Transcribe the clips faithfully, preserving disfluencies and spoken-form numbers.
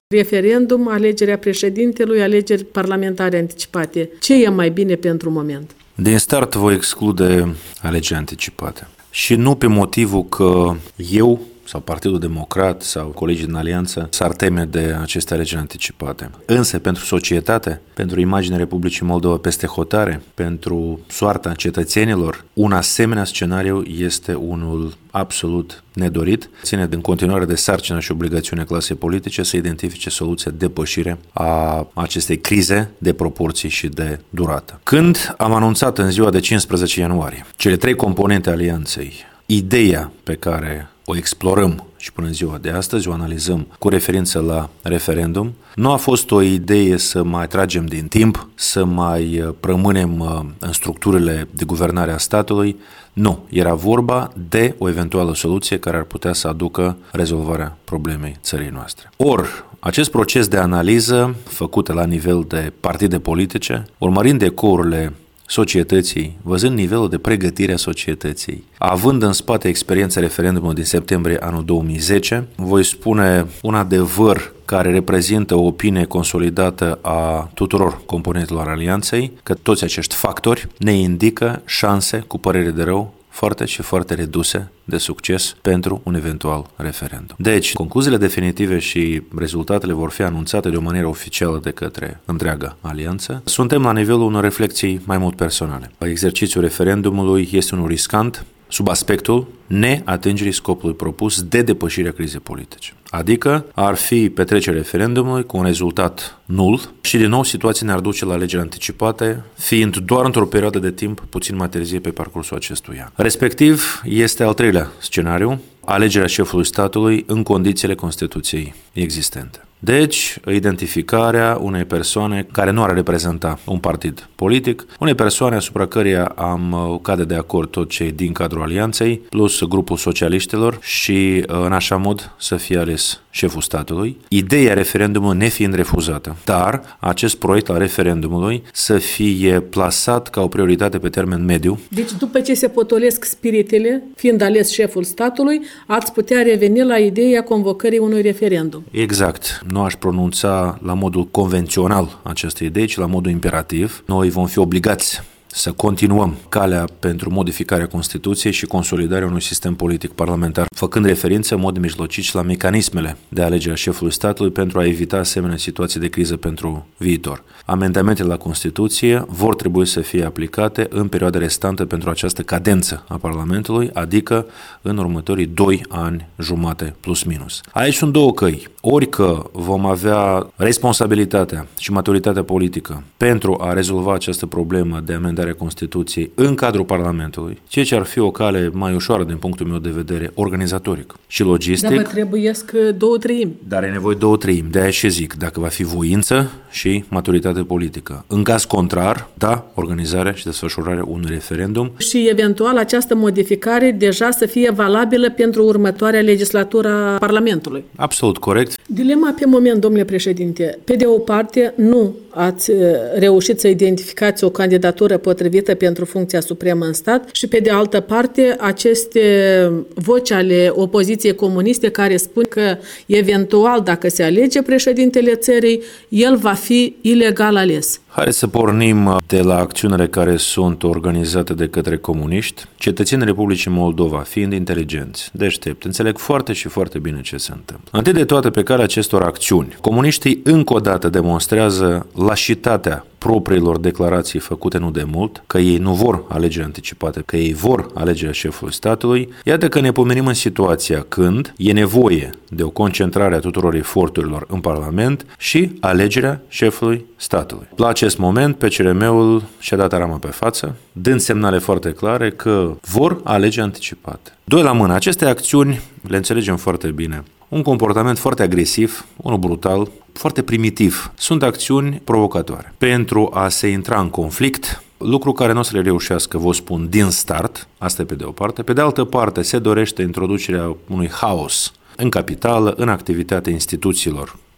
Referendum, alegerea președintelui, alegeri parlamentare anticipate. Ce e mai bine pentru moment? Din start voi exclude alegeri anticipate. Și nu pe motivul că eu sau Partidul Democrat sau colegii din Alianță s-ar teme de aceste alegeri anticipate. Însă, pentru societate, pentru imaginea Republicii Moldova peste hotare, pentru soarta cetățenilor, un asemenea scenariu este unul absolut nedorit. Ține în continuare de sarcină și obligațiunea clasei politice să identifice soluția de depășire a acestei crize de proporții și de durată. Când am anunțat în ziua de cincisprezece ianuarie cele trei componente alianței, ideea pe care o explorăm și până în ziua de astăzi, o analizăm cu referință la referendum, nu a fost o idee să mai tragem din timp, să mai rămânem în structurile de guvernare a statului. Nu, era vorba de o eventuală soluție care ar putea să aducă rezolvarea problemei țării noastre. Or, acest proces de analiză făcut la nivel de partide politice, urmărind ecourile societății, văzând nivelul de pregătire a societății, având în spate experiența referendumului din septembrie anul două mii zece, voi spune un adevăr care reprezintă o opinie consolidată a tuturor componentelor alianței, că toți acești factori ne indică șanse, cu părere de rău, foarte și foarte reduse de succes pentru un eventual referendum. Deci, concluziile definitive și rezultatele vor fi anunțate de o manieră oficială de către întreaga alianță. Suntem la nivelul unor reflexii mai mult personale. Exercițiul referendumului este unul riscant sub aspectul neatingerii scopului propus de depășirea crizei politice. Adică ar fi petrecerea referendumului cu un rezultat nul și din nou situația ne-ar duce la alegeri anticipate, fiind doar într-o perioadă de timp puțin mai târzie pe parcursul acestuia. Respectiv, este al treilea scenariu, alegerea șefului statului în condițiile Constituției existente. Deci, identificarea unei persoane care nu ar reprezenta un partid politic, unei persoane asupra căreia am cade de acord tot cei din cadrul alianței, plus grupul socialiștilor și în așa mod să fie ales șeful statului. Ideea referendumului nefiind refuzată, dar acest proiect al referendumului să fie plasat ca o prioritate pe termen mediu. Deci, după ce se potolesc spiritele, fiind ales șeful statului, ați putea reveni la ideea convocării unui referendum. Exact. Nu aș pronunța la modul convențional aceste idei, ci la modul imperativ. Noi vom fi obligați să continuăm calea pentru modificarea Constituției și consolidarea unui sistem politic parlamentar, făcând referință în mod mijlocit și la mecanismele de alegere a șefului statului pentru a evita asemenea situații de criză pentru viitor. Amendamentele la Constituție vor trebui să fie aplicate în perioada restantă pentru această cadență a Parlamentului, adică în următorii doi ani jumate plus minus. Aici sunt două căi. Ori că vom avea responsabilitatea și maturitatea politică pentru a rezolva această problemă de amendare a Constituției în cadrul Parlamentului, ceea ce ar fi o cale mai ușoară din punctul meu de vedere organizatoric și logistic. Dar vă trebuiesc două treimi. Dar e nevoie două treimi. De-aia și zic, dacă va fi voință și maturitate politică. În caz contrar, da, organizarea și desfășurarea unui referendum. Și eventual această modificare deja să fie valabilă pentru următoarea legislatură a Parlamentului. Absolut corect. Dilema pe moment, domnule președinte, pe de o parte nu ați reușit să identificați o candidatură potrivită pentru funcția supremă în stat și pe de altă parte aceste voci ale opoziției comuniste care spun că eventual dacă se alege președintele țării, el va fi ilegal ales. Haideți să pornim de la acțiunile care sunt organizate de către comuniști. Cetățenii Republicii Moldova, fiind inteligenți, deștepți, înțeleg foarte și foarte bine ce se întâmplă. Întâi de toate, pe calea acestor acțiuni, comuniștii încă o dată demonstrează lașitatea propriilor declarații făcute nu de mult, că ei nu vor alegeri anticipate, că ei vor alegerea șefului statului. Iată că ne pomenim în situația când e nevoie de o concentrare a tuturor eforturilor în Parlament și alegerea șefului statului. La acest moment, P C R M-ul și-a dat arama pe față, dând semnale foarte clare că vor alegeri anticipate. Doi la mână, aceste acțiuni le înțelegem foarte bine. Un comportament foarte agresiv, unul brutal, foarte primitiv. Sunt acțiuni provocatoare pentru a se intra în conflict, lucru care nu o să le reușească, vă spun, din start, asta e pe de o parte. Pe de altă parte, se dorește introducerea unui haos în capitală, în activitatea instituțiilor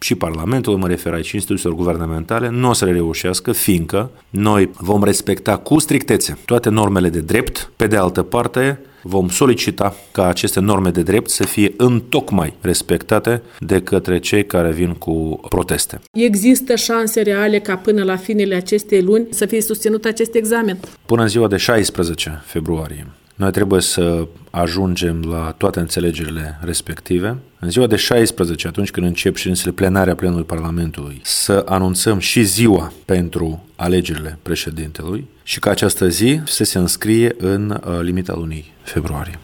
și Parlamentul, mă refer aici, instituțiilor guvernamentale, nu o să le reușească, fiindcă noi vom respecta cu strictețe toate normele de drept, pe de altă parte vom solicita ca aceste norme de drept să fie întocmai respectate de către cei care vin cu proteste. Există șanse reale ca până la finele acestei luni să fie susținut acest examen? Până în ziua de șaisprezece februarie. Noi trebuie să ajungem la toate înțelegerile respective. În ziua de șaisprezece, atunci când încep ședințele plenare a plenului Parlamentului, să anunțăm și ziua pentru alegerile președintelui și ca această zi să se înscrie în limita lunii februarie.